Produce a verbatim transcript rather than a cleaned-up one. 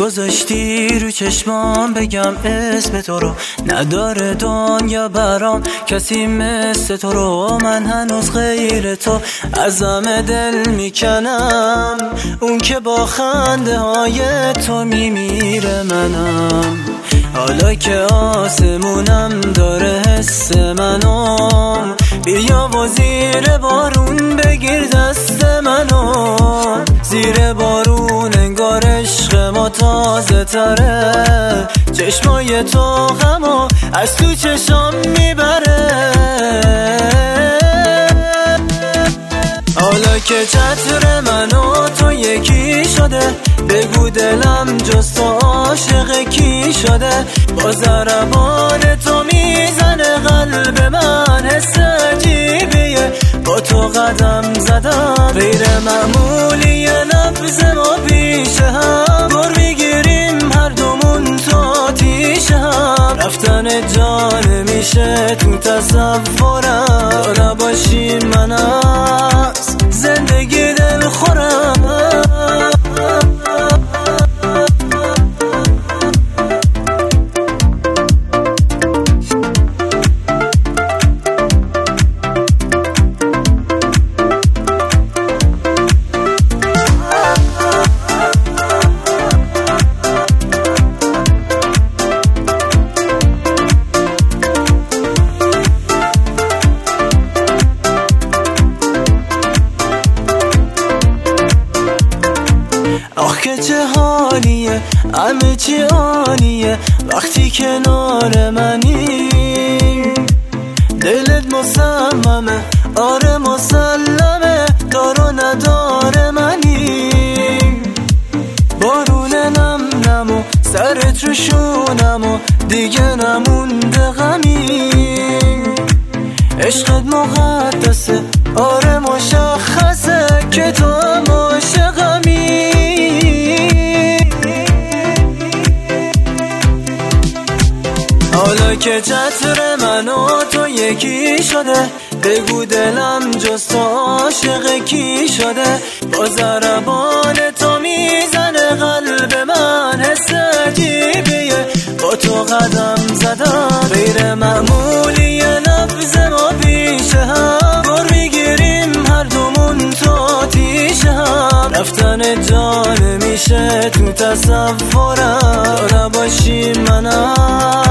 گذاشتی رو چشمام بگم اسم تو رو، نداره دنیا برام کسی مثل تو رو. من هنوز غیر تو از همه دل میکنم، اون که با خنده های تو میمیره منم. حالا که آسمونم داره حس منو، بیا و زیر بارون بگیر دست منو. زیر بارون انگار عشق ما تازه تره، چشمای تو غمو از تو چشام میبره. حالا که چتر من و تو یکی شده، بگو دلم جز تو عاشق کی شده. با ضربان تو میزنه قلب من، حس عجیبیه با تو قدم زدم. غیر معمولی نبض ما پیش هم، گر میگیریم هر دومون تو آتیش هم. رفتن جان میشه تو تصورم، تو نباشی من از زندگی دل خورم. آخ که چه حالیه، همه چی عالیه وقتی کنار منی. دلت مصممه، آره مسلمه، دار و ندار منی. بارون نم نمو سرت رو شونمو، دیگه نمونده غمی. عشقت مقدسه، آره مشخصه که تو هم عاشقمی. حالا که چتر من و تو یکی شده، بگو دلم جز تو عاشق کی شده. با ضربان تو میزنه قلب من، حس عجیبیه با تو قدم زدم. غیر معمولی نبض ما پیش هم، گر میگیریم هر دومون تو آتیش هم. رفتن جان میشه تو تصورم، تو نباشی منم